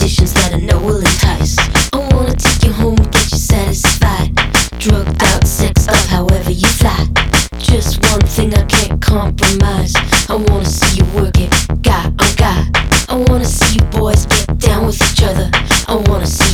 conditions that I know will entice. I wanna take you home, get you satisfied. Drugged out, sexed up, however you fly. Just one thing I can't compromise. I wanna see you work it, guy on guy. I wanna see you boys get down with each other. I wanna see